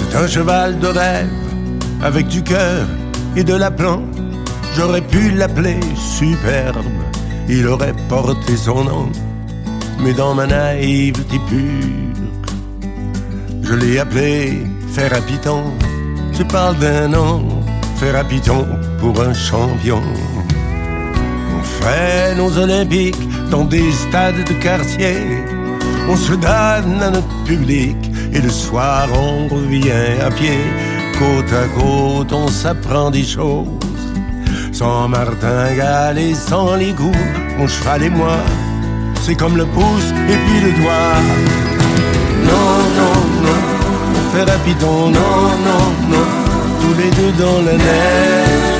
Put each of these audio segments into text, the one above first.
C'est un cheval de rêve avec du cœur et de l'aplomb. J'aurais pu l'appeler superbe, il aurait porté son nom. Mais dans ma naïveté pure, je l'ai appelé Fer à Piton. Je parle d'un nom, Fer à Piton pour un champion. On fait nos Olympiques dans des stades de quartier. On se donne à notre public et le soir on revient à pied. Côte à côte on s'apprend des choses, sans martingale et sans les goûts. Mon cheval et moi, c'est comme le pouce et puis le doigt. Non, non, non, on fait rapidon, non, non, non, tous les deux dans la neige.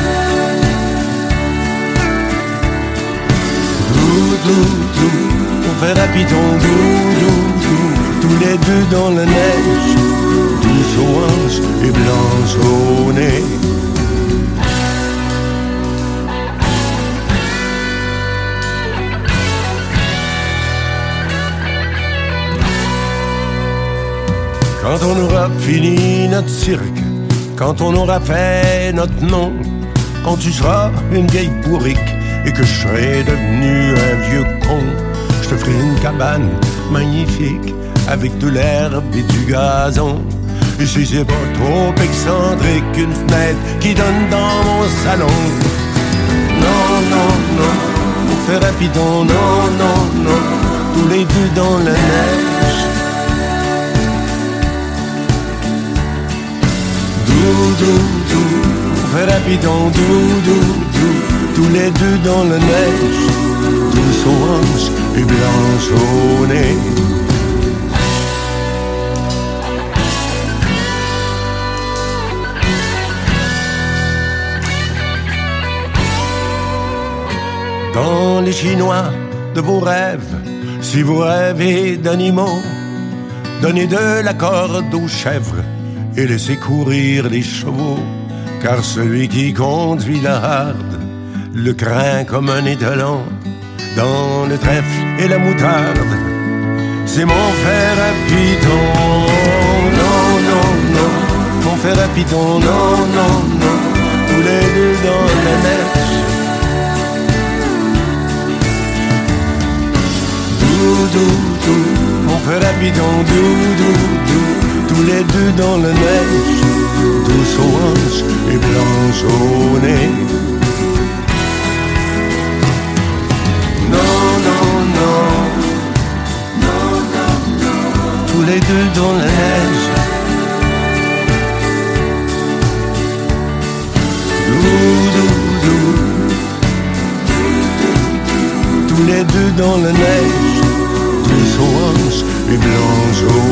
Dou, dou, dou, on fait rapidon, dou, dou, dou, tous les deux dans la neige. Douce aux hanches et blanche au nez. Quand on aura fini notre cirque, quand on aura fait notre nom, quand tu seras une vieille bourrique et que je serai devenu un vieux con, je te ferai une cabane magnifique avec de l'herbe et du gazon. Et si c'est pas trop excentrique, une fenêtre qui donne dans mon salon. Non, non, non, on fait rapidon, non, non, non, tous les deux dans la neige. Dou, dou, dou, on fait rapidon, dou, dou, dou, tous les deux dans la neige. Douce aux hanches et blanche au nez. Dans les Chinois de vos rêves, si vous rêvez d'animaux, donnez de la corde aux chèvres et laissez courir les chevaux, car celui qui conduit la harde le craint comme un étalon. Dans le trèfle et la moutarde, c'est mon fer à piton. Non, non, non, mon fer à piton, non, non, non, tous les deux dans la neige. Dou, dou, dou, mon fer à piton, dou, dou, dou, tous les deux dans la neige. Douce aux hanches et blanche au nez. Non, non, non, non, non, non, tous les deux dans la neige. Dou, dou, dou, tous les deux dans la neige. Douce aux hanches et blanche au